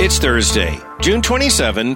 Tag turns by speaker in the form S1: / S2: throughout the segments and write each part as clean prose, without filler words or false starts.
S1: It's Thursday, June 27,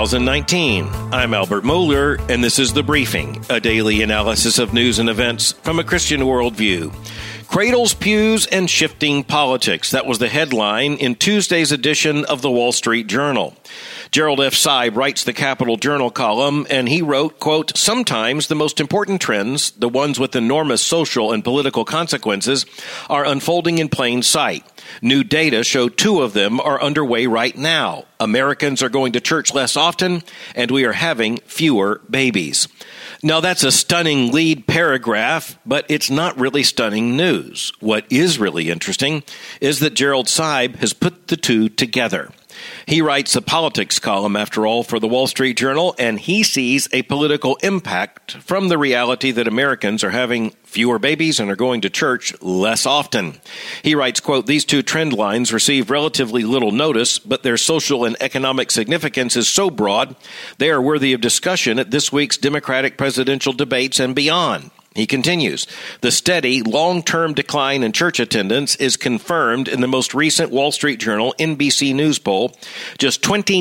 S1: 2019. I'm Albert Mohler, and this is The Briefing, a daily analysis of news and events from a Christian worldview. Cradles, pews, and shifting politics. That was the headline in Tuesday's edition of the Wall Street Journal. Gerald F. Seib writes the Capital Journal column, and he wrote, quote, "Sometimes the most important trends, the ones with enormous social and political consequences, are unfolding in plain sight. New data show two of them are underway right now. Americans are going to church less often, and we are having fewer babies." Now, that's a stunning lead paragraph, but it's not really stunning news. What is really interesting is that Gerald Seib has put the two together. He writes a politics column, after all, for the Wall Street Journal, and he sees a political impact from the reality that Americans are having fewer babies and are going to church less often. He writes, quote, "These two trend lines receive relatively little notice, but their social and economic significance is so broad, they are worthy of discussion at this week's Democratic presidential debates and beyond." He continues, "The steady, long-term decline in church attendance is confirmed in the most recent Wall Street Journal NBC News poll. Just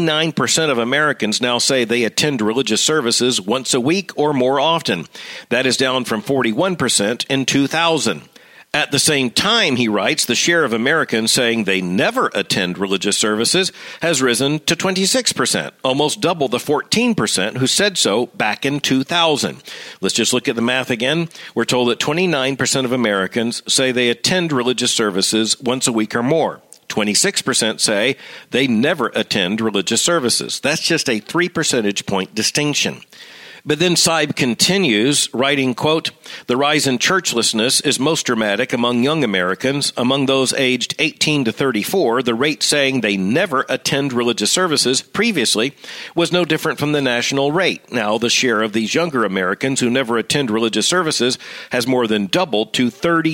S1: 29% of Americans now say they attend religious services once a week or more often. That is down from 41% in 2000. At the same time," he writes, "the share of Americans saying they never attend religious services has risen to 26%, almost double the 14% who said so back in 2000. Let's just look at the math again. We're told that 29% of Americans say they attend religious services once a week or more. 26% say they never attend religious services. That's just a 3 percentage point distinction. But then Seib continues, writing, quote, "The rise in churchlessness is most dramatic among young Americans. Among those aged 18 to 34, the rate saying they never attend religious services previously was no different from the national rate. Now, the share of these younger Americans who never attend religious services has more than doubled to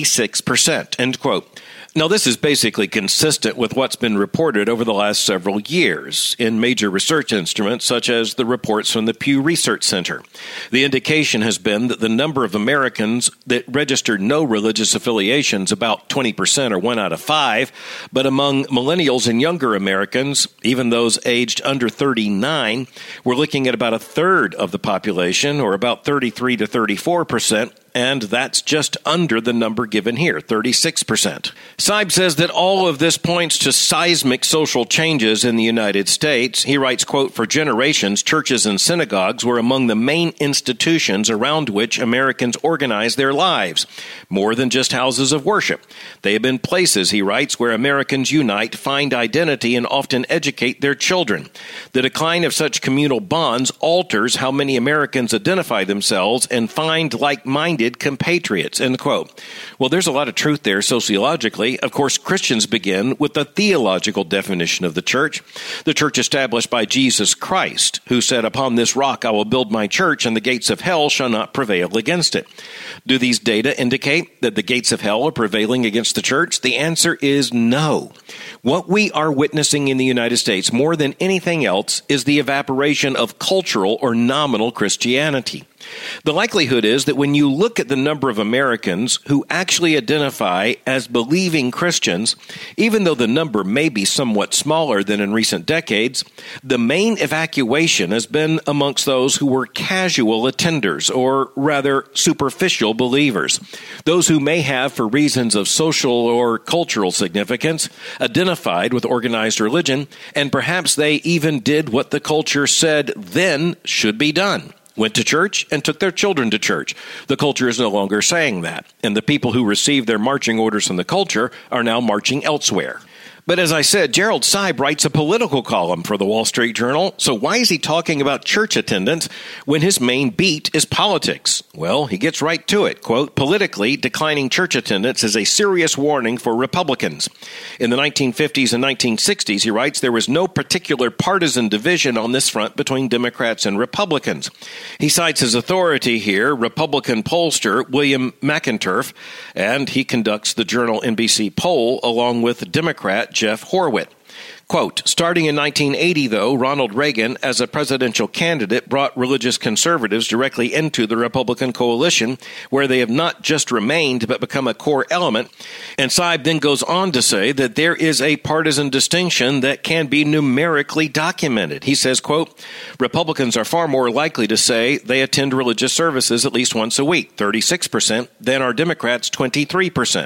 S1: 36%, end quote. Now, this is basically consistent with what's been reported over the last several years in major research instruments, such as the reports from the Pew Research Center. The indication has been that the number of Americans that registered no religious affiliations, about 20% or 1 out of 5, but among millennials and younger Americans, even those aged under 39, we're looking at about a third of the population, or about 33 to 34%. And that's just under the number given here, 36%. Seib says that all of this points to seismic social changes in the United States. He writes, quote, "For generations, churches and synagogues were among the main institutions around which Americans organized their lives, more than just houses of worship. They have been places," he writes, "where Americans unite, find identity, and often educate their children. The decline of such communal bonds alters how many Americans identify themselves and find like-minded compatriots," end quote. Well, there's a lot of truth there sociologically. Of course, Christians begin with the theological definition of the church established by Jesus Christ, who said, "Upon this rock I will build my church, and the gates of hell shall not prevail against it." Do these data indicate that the gates of hell are prevailing against the church? The answer is no. What we are witnessing in the United States more than anything else is the evaporation of cultural or nominal Christianity. The likelihood is that when you look at the number of Americans who actually identify as believing Christians, even though the number may be somewhat smaller than in recent decades, the main evacuation has been amongst those who were casual attenders, or rather superficial believers. Those who may have, for reasons of social or cultural significance, identified with organized religion, and perhaps they even did what the culture said then should be done. Went to church and took their children to church. The culture is no longer saying that, and the people who received their marching orders from the culture are now marching elsewhere. But as I said, Gerald Seib writes a political column for the Wall Street Journal, so why is he talking about church attendance when his main beat is politics? Well, he gets right to it. Quote, "Politically, declining church attendance is a serious warning for Republicans. In the 1950s and 1960s," he writes, "there was no particular partisan division on this front between Democrats and Republicans." He cites his authority here, Republican pollster William McInturf, and he conducts the Journal NBC poll along with Democrat Jeff Horwitz. Quote, starting in 1980, though, Ronald Reagan, as a presidential candidate, brought religious conservatives directly into the Republican coalition, where they have not just remained, but become a core element. And Seib then goes on to say that there is a partisan distinction that can be numerically documented. He says, quote, Republicans are far more likely to say they attend religious services at least once a week, 36%, than are Democrats, 23%.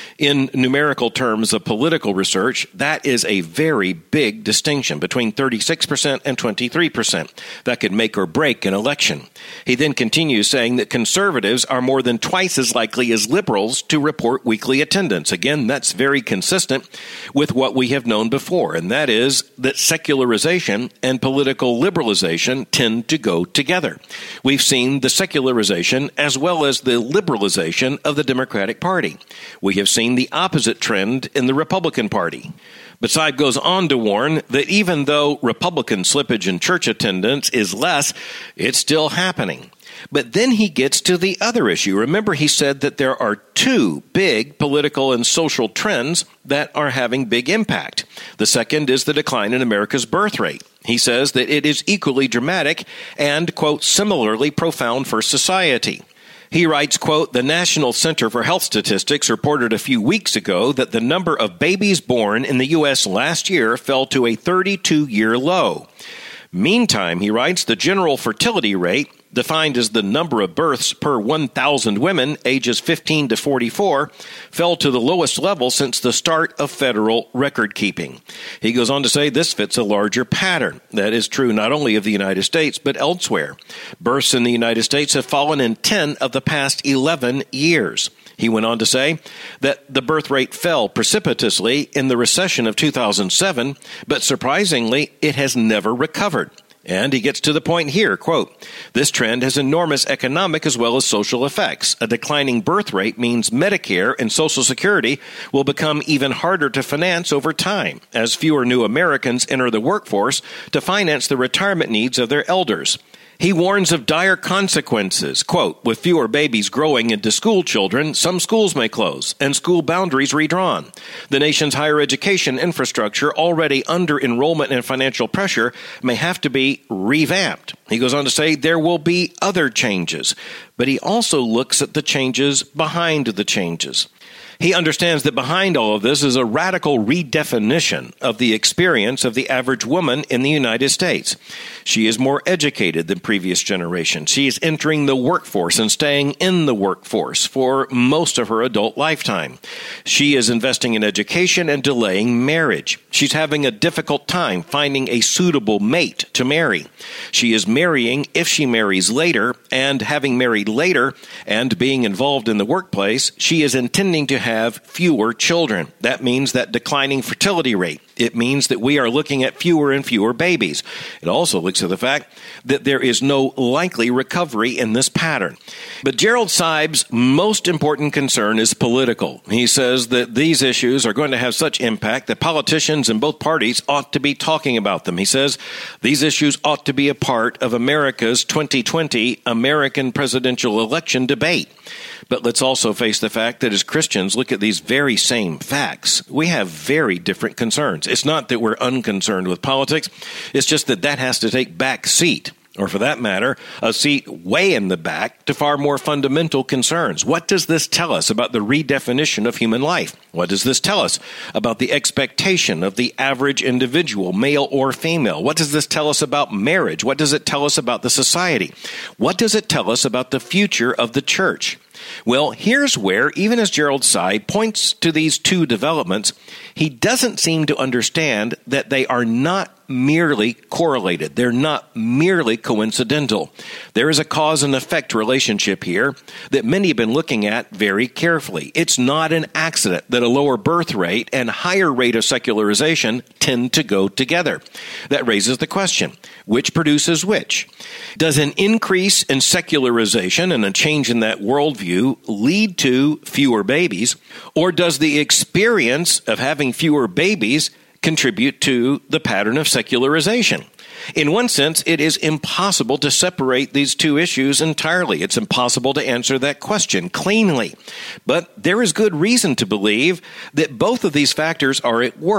S1: In numerical terms of political research, that is a very big distinction between 36% and 23%. That could make or break an election. He then continues saying that conservatives are more than twice as likely as liberals to report weekly attendance. Again, that's very consistent with what we have known before, and that is that secularization and political liberalization tend to go together. We've seen the secularization as well as the liberalization of the Democratic Party. We have seen the opposite trend in the Republican Party. But Seib goes on to warn that even though Republican slippage in church attendance is less, it's still happening. But then he gets to the other issue. Remember, he said that there are two big political and social trends that are having big impact. The second is the decline in America's birth rate. He says that it is equally dramatic and, quote, similarly profound for society. He writes, quote, the National Center for Health Statistics reported a few weeks ago that the number of babies born in the U.S. last year fell to a 32-year low. Meantime, he writes, the general fertility rate, defined as the number of births per 1,000 women ages 15 to 44, fell to the lowest level since the start of federal record keeping. He goes on to say this fits a larger pattern. That is true not only of the United States, but elsewhere. Births in the United States have fallen in 10 of the past 11 years. He went on to say that the birth rate fell precipitously in the recession of 2007, but surprisingly, it has never recovered. And he gets to the point here, quote, this trend has enormous economic as well as social effects. A declining birth rate means Medicare and Social Security will become even harder to finance over time, as fewer new Americans enter the workforce to finance the retirement needs of their elders. He warns of dire consequences. Quote, with fewer babies growing into school children, some schools may close and school boundaries redrawn. The nation's higher education infrastructure, already under enrollment and financial pressure, may have to be revamped. He goes on to say there will be other changes, but he also looks at the changes behind the changes. He understands that behind all of this is a radical redefinition of the experience of the average woman in the United States. She is more educated than previous generations. She is entering the workforce and staying in the workforce for most of her adult lifetime. She is investing in education and delaying marriage. She's having a difficult time finding a suitable mate to marry. She is marrying if she marries later, and having married later and being involved in the workplace, she is intending to have fewer children. That means that declining fertility rate. It means that we are looking at fewer and fewer babies. It also looks at the fact that there is no likely recovery in this pattern. But Gerald Seib's most important concern is political. He says that these issues are going to have such impact that politicians in both parties ought to be talking about them. He says these issues ought to be a part of America's 2020 American presidential election debate. But let's also face the fact that as Christians look at these very same facts, we have very different concerns. It's not that we're unconcerned with politics. It's just that has to take back seat, or for that matter, a seat way in the back to far more fundamental concerns. What does this tell us about the redefinition of human life? What does this tell us about the expectation of the average individual, male or female? What does this tell us about marriage? What does it tell us about the society? What does it tell us about the future of the church? Well, here's where, even as Gerald Seib points to these two developments, he doesn't seem to understand that they are not merely correlated. They're not merely coincidental. There is a cause and effect relationship here that many have been looking at very carefully. It's not an accident that a lower birth rate and higher rate of secularization tend to go together. That raises the question, which produces which? Does an increase in secularization and a change in that worldview lead to fewer babies, or does the experience of having fewer babies contribute to the pattern of secularization? In one sense, it is impossible to separate these two issues entirely. It's impossible to answer that question cleanly. But there is good reason to believe that both of these factors are at work.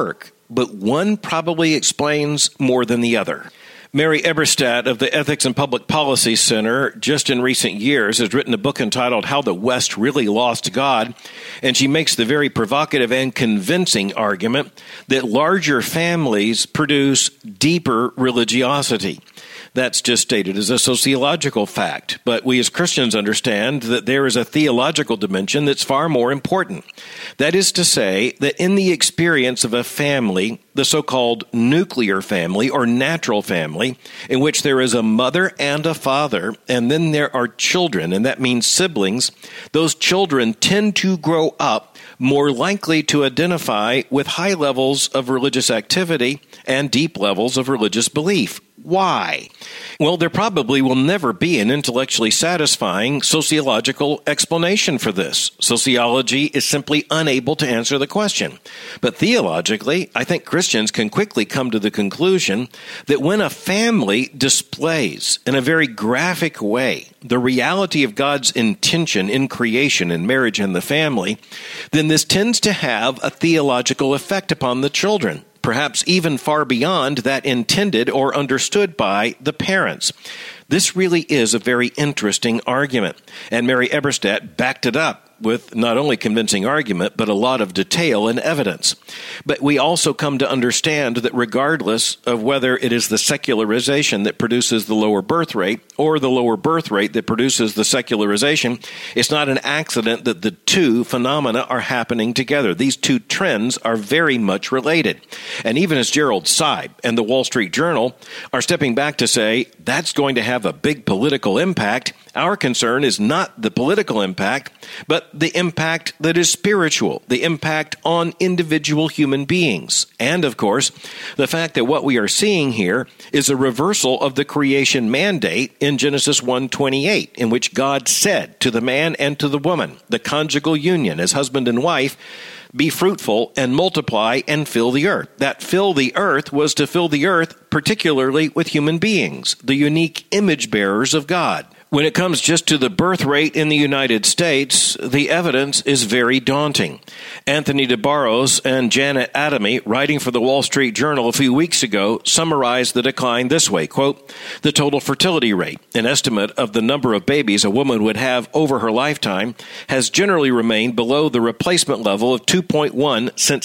S1: but one probably explains more than the other. Mary Eberstadt of the Ethics and Public Policy Center, just in recent years, has written a book entitled How the West Really Lost God, and she makes the very provocative and convincing argument that larger families produce deeper religiosity. That's just stated as a sociological fact, but we as Christians understand that there is a theological dimension that's far more important. That is to say that in the experience of a family, the so-called nuclear family or natural family, in which there is a mother and a father, and then there are children, and that means siblings, those children tend to grow up more likely to identify with high levels of religious activity and deep levels of religious belief. Why? Well, there probably will never be an intellectually satisfying sociological explanation for this. Sociology is simply unable to answer the question. But theologically, I think Christians can quickly come to the conclusion that when a family displays in a very graphic way the reality of God's intention in creation and marriage and the family, then this tends to have a theological effect upon the children, perhaps even far beyond that intended or understood by the parents. This really is a very interesting argument, and Mary Eberstadt backed it up with not only convincing argument, but a lot of detail and evidence. But we also come to understand that regardless of whether it is the secularization that produces the lower birth rate or the lower birth rate that produces the secularization, it's not an accident that the two phenomena are happening together. These two trends are very much related. And even as Gerald Seib and the Wall Street Journal are stepping back to say that's going to have a big political impact, our concern is not the political impact, but the impact that is spiritual, the impact on individual human beings. And, of course, the fact that what we are seeing here is a reversal of the creation mandate in Genesis 1:28, in which God said to the man and to the woman, the conjugal union as husband and wife, be fruitful and multiply and fill the earth. That fill the earth was to fill the earth particularly with human beings, the unique image bearers of God. When it comes just to the birth rate in the United States, the evidence is very daunting. Anthony DeBarros and Janet Adamy, writing for the Wall Street Journal a few weeks ago, summarized the decline this way, quote, the total fertility rate, an estimate of the number of babies a woman would have over her lifetime, has generally remained below the replacement level of 2.1 since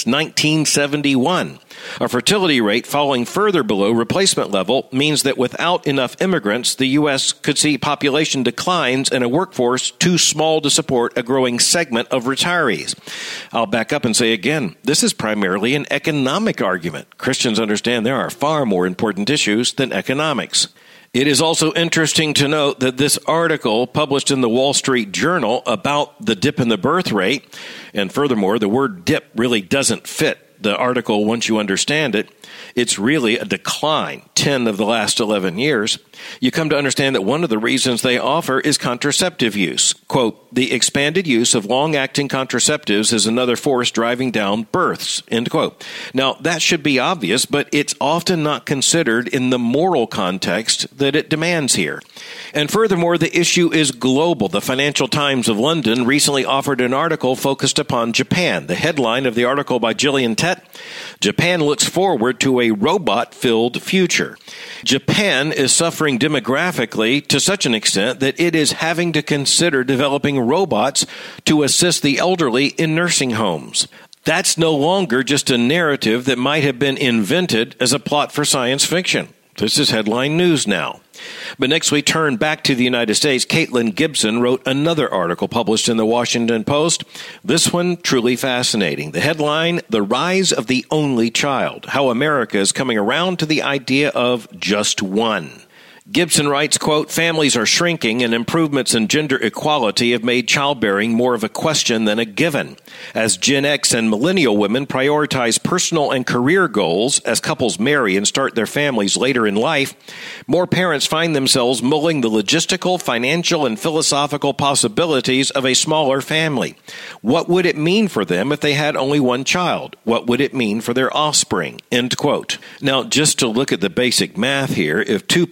S1: 1971. A fertility rate falling further below replacement level means that without enough immigrants, the U.S. could see population declines and a workforce too small to support a growing segment of retirees. I'll back up and say again, this is primarily an economic argument. Christians understand there are far more important issues than economics. It is also interesting to note that this article published in the Wall Street Journal about the dip in the birth rate, and furthermore, the word dip really doesn't fit the article once you understand it. It's really a decline, 10 of the last 11 years. You come to understand that one of the reasons they offer is contraceptive use. Quote, the expanded use of long-acting contraceptives is another force driving down births, end quote. Now, that should be obvious, but it's often not considered in the moral context that it demands here. And furthermore, the issue is global. The Financial Times of London recently offered an article focused upon Japan. The headline of the article by Gillian Tett, Japan looks forward to a robot-filled future. Japan is suffering demographically to such an extent that it is having to consider developing robots to assist the elderly in nursing homes. That's no longer just a narrative that might have been invented as a plot for science fiction. This is headline news now. But next we turn back to the United States. Caitlin Gibson wrote another article published in the Washington Post. This one truly fascinating. The headline, The Rise of the Only Child, How America is Coming Around to the Idea of Just One. Gibson writes, quote, families are shrinking and improvements in gender equality have made childbearing more of a question than a given. As Gen X and millennial women prioritize personal and career goals as couples marry and start their families later in life, more parents find themselves mulling the logistical, financial, and philosophical possibilities of a smaller family. What would it mean for them if they had only one child? What would it mean for their offspring? End quote. Now, just to look at the basic math here, if two parents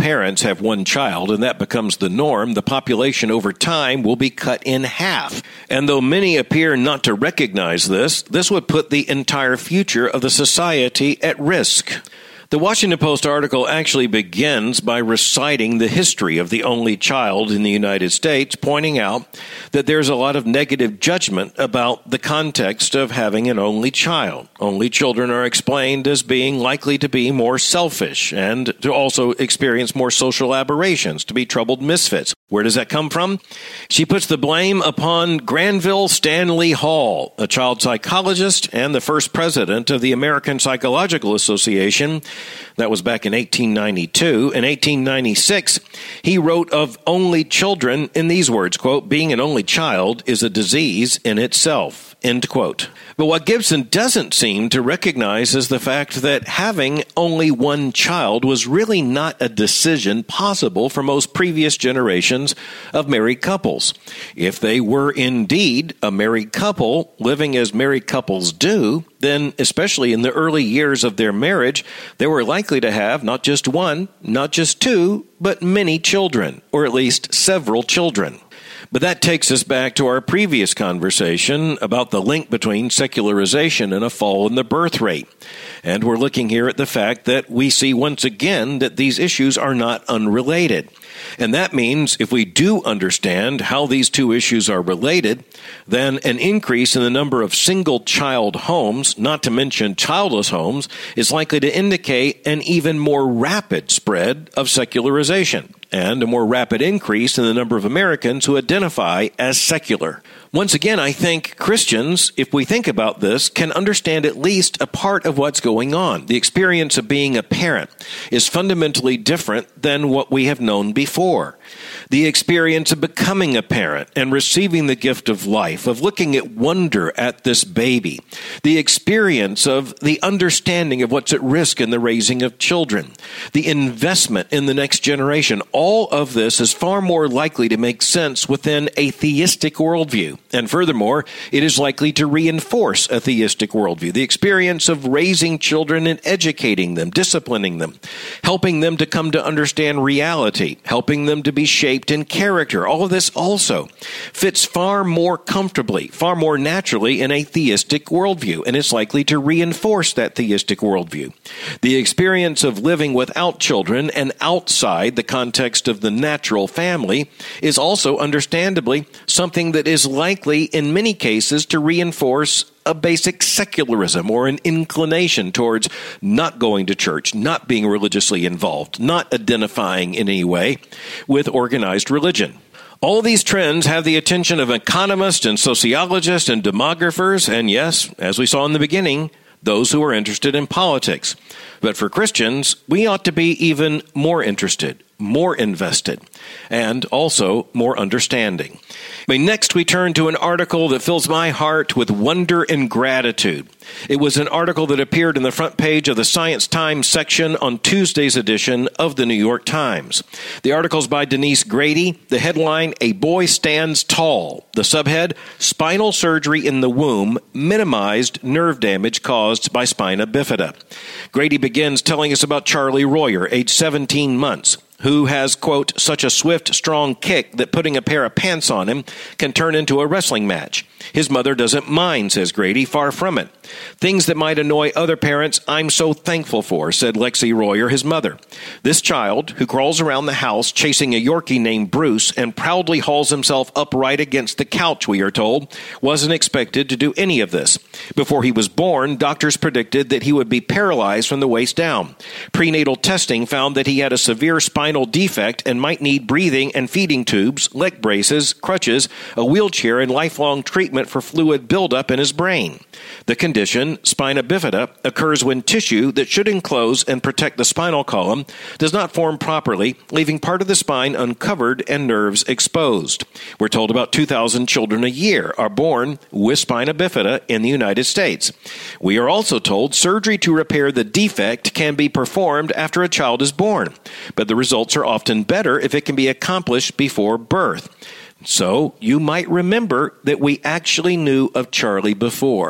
S1: have one child and that becomes the norm, the population over time will be cut in half. And though many appear not to recognize this would put the entire future of the society at risk. The Washington Post article actually begins by reciting the history of the only child in the United States, pointing out that there's a lot of negative judgment about the context of having an only child. Only children are explained as being likely to be more selfish and to also experience more social aberrations, to be troubled misfits. Where does that come from? She puts the blame upon Granville Stanley Hall, a child psychologist and the first president of the American Psychological Association. That was back in 1892. In 1896, he wrote of only children in these words, quote, "Being an only child is a disease in itself," end quote. But what Gibson doesn't seem to recognize is the fact that having only one child was really not a decision possible for most previous generations of married couples. If they were indeed a married couple living as married couples do, then especially in the early years of their marriage, they were likely to have not just one, not just two, but many children, or at least several children. But that takes us back to our previous conversation about the link between secularization and a fall in the birth rate. And we're looking here at the fact that we see once again that these issues are not unrelated. And that means if we do understand how these two issues are related, then an increase in the number of single-child homes, not to mention childless homes, is likely to indicate an even more rapid spread of secularization and a more rapid increase in the number of Americans who identify as secular. Once again, I think Christians, if we think about this, can understand at least a part of what's going on. The experience of being a parent is fundamentally different than what we have known before. The experience of becoming a parent and receiving the gift of life, of looking at wonder at this baby, the experience of the understanding of what's at risk in the raising of children, the investment in the next generation, all of this is far more likely to make sense within a theistic worldview. And furthermore, it is likely to reinforce a theistic worldview. The experience of raising children and educating them, disciplining them, helping them to come to understand reality, helping them to be shaped in character. All of this also fits far more comfortably, far more naturally in a theistic worldview, and it's likely to reinforce that theistic worldview. The experience of living without children and outside the context of the natural family is also understandably something that is likely in many cases to reinforce a basic secularism or an inclination towards not going to church, not being religiously involved, not identifying in any way with organized religion. All these trends have the attention of economists and sociologists and demographers, and yes, as we saw in the beginning, those who are interested in politics. But for Christians, we ought to be even more interested, more invested, and also more understanding. Next, we turn to an article that fills my heart with wonder and gratitude. It was an article that appeared in the front page of the Science Times section on Tuesday's edition of the New York Times. The article is by Denise Grady. The headline, "A Boy Stands Tall." The subhead, "Spinal Surgery in the Womb Minimized Nerve Damage Caused by Spina Bifida." Grady begins telling us about Charlie Royer, age 17 months. Who has, quote, "such a swift, strong kick that putting a pair of pants on him can turn into a wrestling match. His mother doesn't mind," says Grady, "far from it. Things that might annoy other parents, I'm so thankful for," said Lexi Royer, his mother. "This child, who crawls around the house chasing a Yorkie named Bruce and proudly hauls himself upright against the couch, we are told, wasn't expected to do any of this. Before he was born, doctors predicted that he would be paralyzed from the waist down. Prenatal testing found that he had a severe spinal defect and might need breathing and feeding tubes, leg braces, crutches, a wheelchair, and lifelong treatment for fluid buildup in his brain. The condition, spina bifida, occurs when tissue that should enclose and protect the spinal column does not form properly, leaving part of the spine uncovered and nerves exposed. We're told about 2,000 children a year are born with spina bifida in the United States. We are also told surgery to repair the defect can be performed after a child is born, but the results are often better if it can be accomplished before birth. So you might remember that we actually knew of Charlie before.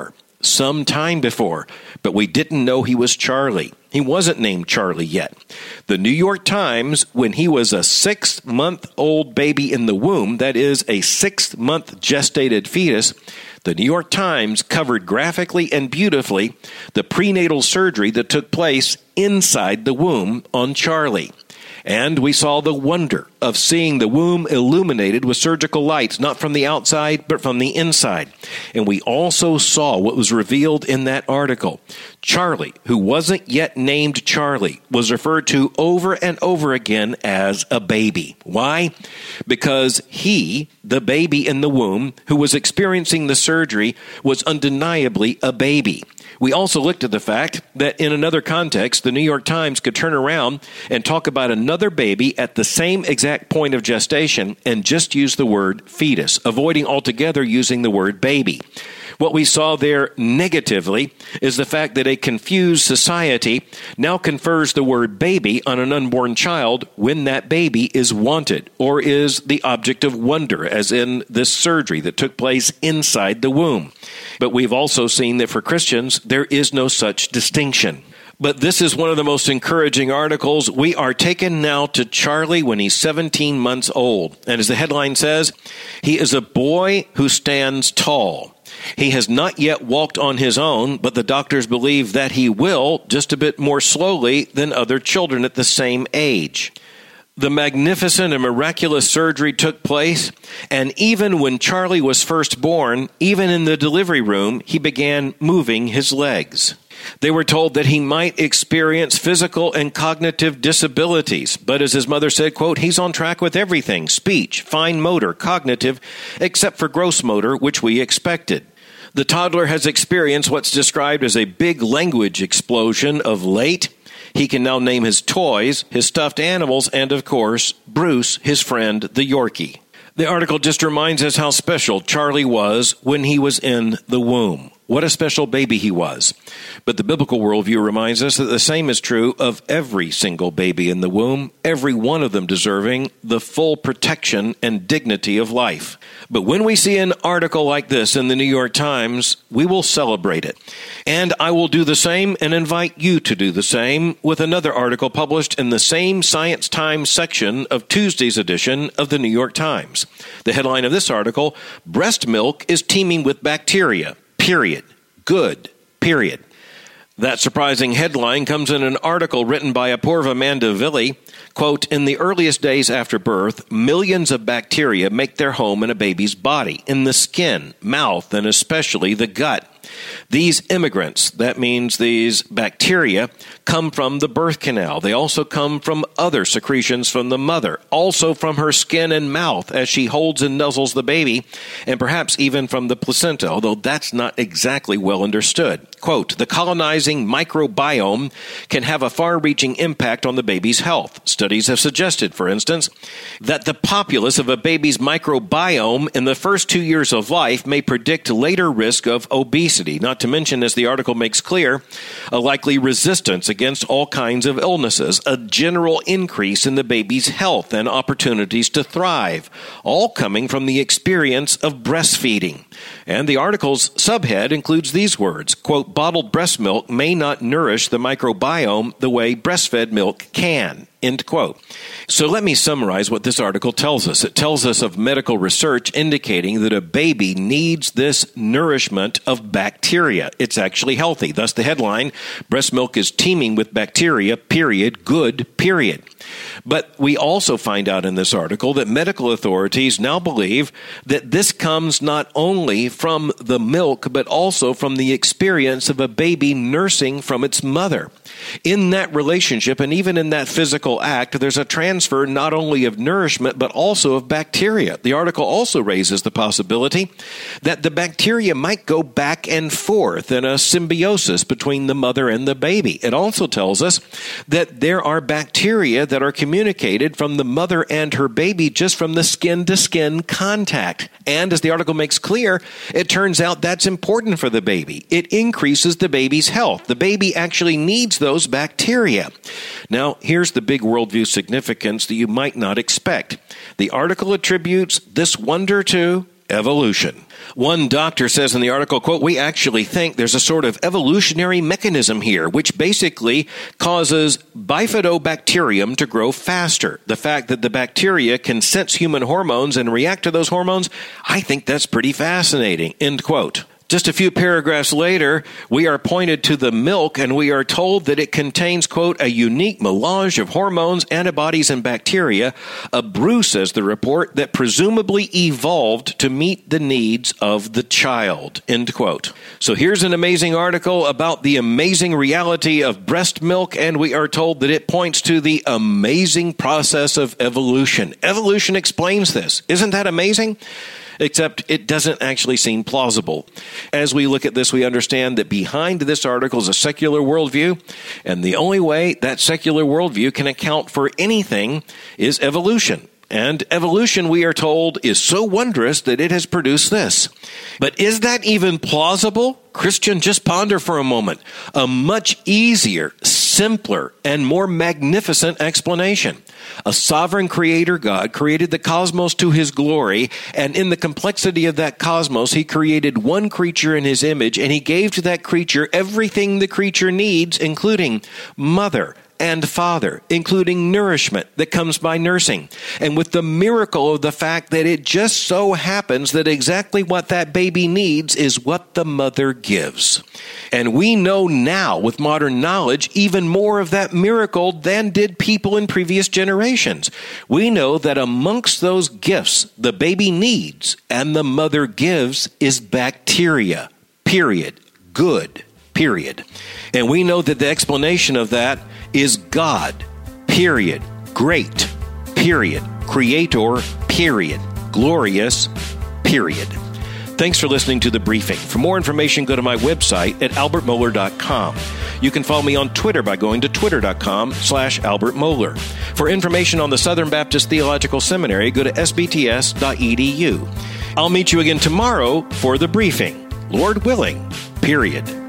S1: some time before, but we didn't know he was Charlie. He wasn't named Charlie yet. The New York Times, when he was a 6-month-old baby in the womb, that is, a 6-month gestated fetus, the New York Times covered graphically and beautifully the prenatal surgery that took place inside the womb on Charlie. And we saw the wonder of seeing the womb illuminated with surgical lights, not from the outside, but from the inside. And we also saw what was revealed in that article. Charlie, who wasn't yet named Charlie, was referred to over and over again as a baby. Why? Because he, the baby in the womb, who was experiencing the surgery, was undeniably a baby. We also looked at the fact that in another context, the New York Times could turn around and talk about another baby at the same exact point of gestation and just use the word fetus, avoiding altogether using the word baby. What we saw there negatively is the fact that a confused society now confers the word baby on an unborn child when that baby is wanted or is the object of wonder, as in this surgery that took place inside the womb. But we've also seen that for Christians, there is no such distinction. But this is one of the most encouraging articles. We are taken now to Charlie when he's 17 months old. And as the headline says, he is a boy who stands tall. He has not yet walked on his own, but the doctors believe that he will, just a bit more slowly than other children at the same age. The magnificent and miraculous surgery took place, and even when Charlie was first born, even in the delivery room, he began moving his legs. They were told that he might experience physical and cognitive disabilities, but as his mother said, quote, he's on track with everything, speech, fine motor, cognitive, except for gross motor, which we expected. The toddler has experienced what's described as a big language explosion of late. He can now name his toys, his stuffed animals, and, of course, Bruce, his friend, the Yorkie. The article just reminds us how special Charlie was when he was in the womb. What a special baby he was. But the biblical worldview reminds us that the same is true of every single baby in the womb, every one of them deserving the full protection and dignity of life. But when we see an article like this in the New York Times, we will celebrate it. And I will do the same and invite you to do the same with another article published in the same Science Times section of Tuesday's edition of the New York Times. The headline of this article, Breast Milk is Teeming with Bacteria. Period. Good. Period. That surprising headline comes in an article written by Apurva Mandavilli. Quote, in the earliest days after birth, millions of bacteria make their home in a baby's body, in the skin, mouth, and especially the gut. These immigrants, that means these bacteria, come from the birth canal. They also come from other secretions from the mother, also from her skin and mouth as she holds and nuzzles the baby, and perhaps even from the placenta, although that's not exactly well understood. Quote, the colonizing microbiome can have a far-reaching impact on the baby's health. Studies have suggested, for instance, that the populace of a baby's microbiome in the first 2 years of life may predict later risk of obesity, not to mention, as the article makes clear, a likely resistance against all kinds of illnesses, a general increase in the baby's health and opportunities to thrive, all coming from the experience of breastfeeding. And the article's subhead includes these words, quote, bottled breast milk may not nourish the microbiome the way breastfed milk can. End quote. So let me summarize what this article tells us. It tells us of medical research indicating that a baby needs this nourishment of bacteria. It's actually healthy. Thus the headline, breast milk is teeming with bacteria, period, good, period. But we also find out in this article that medical authorities now believe that this comes not only from the milk, but also from the experience of a baby nursing from its mother. In that relationship, and even in that physical act, there's a transfer not only of nourishment, but also of bacteria. The article also raises the possibility that the bacteria might go back and forth in a symbiosis between the mother and the baby. It also tells us that there are bacteria that are communicated from the mother and her baby just from the skin-to-skin contact. And as the article makes clear, it turns out that's important for the baby. It increases the baby's health. The baby actually needs those bacteria. Now, here's the big worldview significance that you might not expect. The article attributes this wonder to evolution. One doctor says in the article, quote, "We actually think there's a sort of evolutionary mechanism here, which basically causes bifidobacterium to grow faster. The fact that the bacteria can sense human hormones and react to those hormones, I think that's pretty fascinating," end quote. Just a few paragraphs later, we are pointed to the milk and we are told that it contains, quote, "a unique melange of hormones, antibodies, and bacteria, a brew," says the report, "that presumably evolved to meet the needs of the child," end quote. So here's an amazing article about the amazing reality of breast milk, and we are told that it points to the amazing process of evolution. Evolution explains this. Isn't that amazing? Except it doesn't actually seem plausible. As we look at this, we understand that behind this article is a secular worldview, and the only way that secular worldview can account for anything is evolution. And evolution, we are told, is so wondrous that it has produced this. But is that even plausible? Christian, just ponder for a moment. A much easier, simpler, and more magnificent explanation. A sovereign creator God created the cosmos to his glory, and in the complexity of that cosmos, he created one creature in his image, and he gave to that creature everything the creature needs, including mother and father, including nourishment that comes by nursing. And with the miracle of the fact that it just so happens that exactly what that baby needs is what the mother gives. And we know now with modern knowledge even more of that miracle than did people in previous generations. We know that amongst those gifts the baby needs and the mother gives is bacteria, period. Good, period. And we know that the explanation of that is God, period. Great, period. Creator, period. Glorious, period. Thanks for listening to The Briefing. For more information, go to my website at albertmohler.com. You can follow me on Twitter by going to twitter.com/albertmohler. For information on the Southern Baptist Theological Seminary, go to sbts.edu. I'll meet you again tomorrow for The Briefing. Lord willing, period.